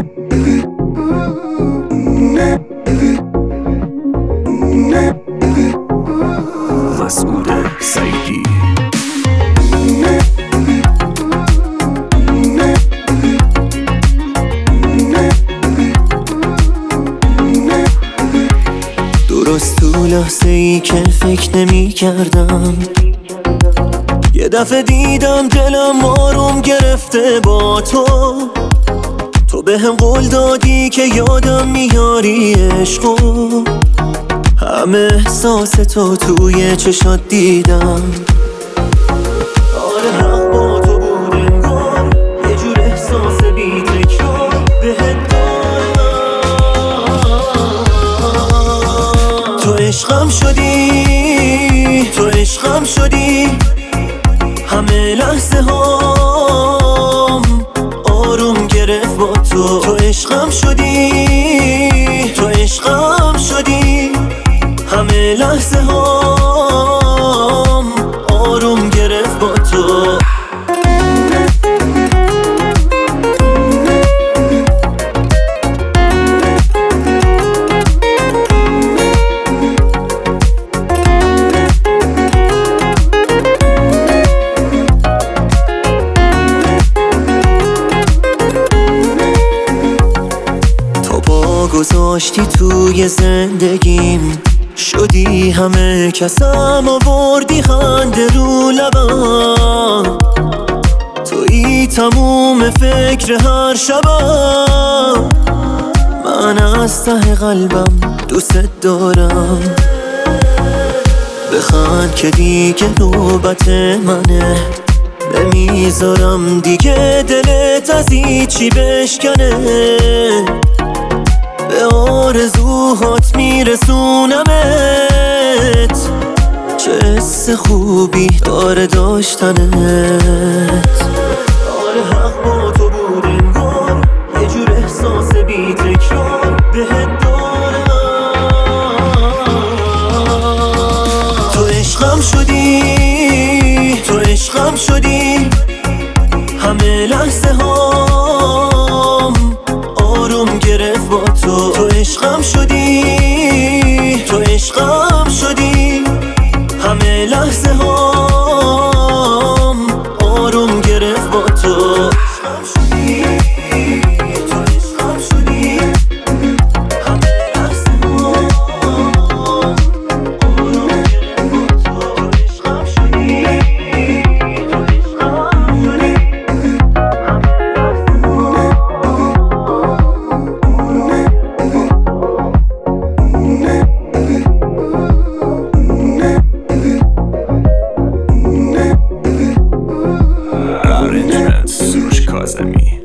مسعود سعیدی. درست تو لحظه ای که فکر نمی کردم، یه دفعه دیدم دلم آروم گرفته با تو بهم قول دادی که یادم میاری عشقو، همه احساس تو توی چشات دیدم. آره حق با تو بود انگار، یه جور احساس بی تکرار بهت دارم. تو عشقم شدی، تو عشقم شدی، همه لحظه هام آروم گرفت با تو عشقم شدی، تو عشقم شدی، همه لحظه هام آروم گرفت با تو. گذاشتی توی زندگیم، شدی همه کسم آوردی خنده رو لبم، تویی تموم فکر هر شبم، من از ته قلبم دوست دارم. بخند که دیگه نوبت منه، نمیذارم دیگه دلت از هیچی بشکنه، به آرزوهات میرسونمت، چه حس خوبی داره داشتنت. آره حق با تو بود انگار، یه جور احساس بی تکرار بهت دارم. تو عشقم شدی، تو عشقم شدی، همه لحظه هام آروم گرفت با تو عشقم شدی، تو عشقم شدی، همه لحظه هام آروم گرفت با تو. سروش کاظمی.